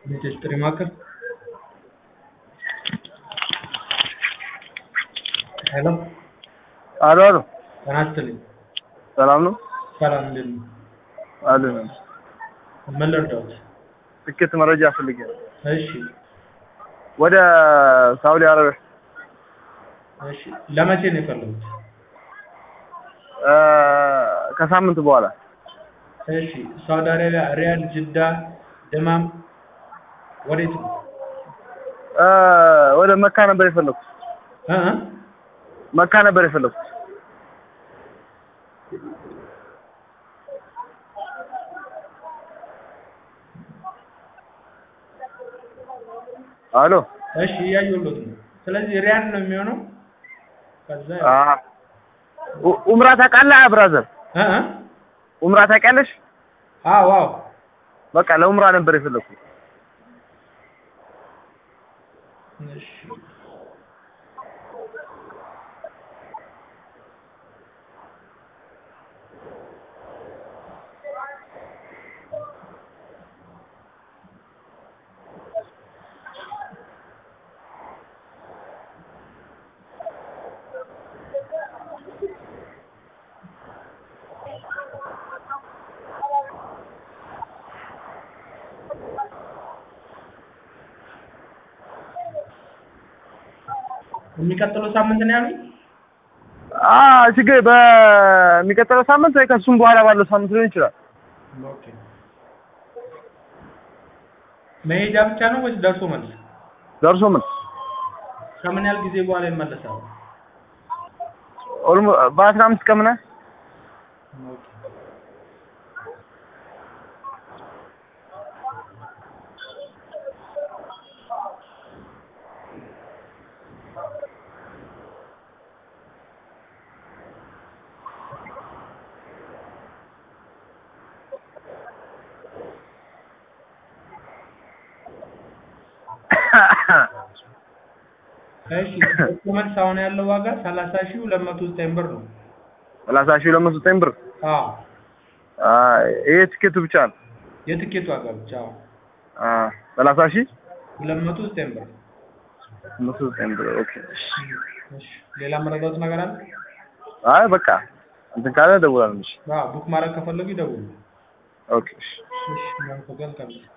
ሚኒስትሪ ማዕከል ሄሎ አሎ አሎ ጤና ይስጥልኝ። ሰላም ነው? ሰላም እንዴት ነው? አለን። ምን ልርዳዎት? ትኬት መረጃ ፈልጌ ነው። እሺ ወደ ሳውዲ አረቢያ። እሺ ለመቼ ነው የፈለጉት? ከሳምንት በኋላ። እሺ ሳውዲ አረቢያ ሪያድ፣ ጅዳ፣ ደማም ወዴት ነው? ወደ መካ ነበር የፈለኩት። መካ ነበር የፈለኩት። አሎ እሺ እያየሁሎት ነው። ስለዚህ ሪያድ ነው የሚሆነው። ከዛ ኡምራ ታውቃለህ ብራዘር? ኡምራ ታውቂያለሽ? አዎ አዎ። በቃ ለኡምራ ነበር የፈለኩት። እሺ የሚቀጥለው ሳምንት ነው ያሉኝ? ችግር በሚቀጥለው ሳምንት ወይ ከሱም በኋላ ባለው ሳምንት ሊሆን ይችላል። ኦኬ። መሄጃ ብቻ ነው ወይስ ደርሶ መልስ? ደርሶ መልስ። ከምን ያህል ጊዜ በኋላ ይመለሳሉ? በ15 ቀን ምናምን። ኦኬ። እሺ መልስ አሁን ያለው ዋጋ 30209 ብር ነው። 30209 ብር? አዎ። ይሄ ትኬቱ ብቻ ነው? የትኬቱ ዋጋ ብቻ? አዎ። 30209 ብር። 209 ብር። ኦኬ። እሺ ሌላ መረዳት ነገር አለ? አይ በቃ እንትን ካለ ደውላለሁ። እሺ። ቡክ ማድረግ ከፈለጉ ይደውሉ። ኦኬ። እሺ ማን ተገል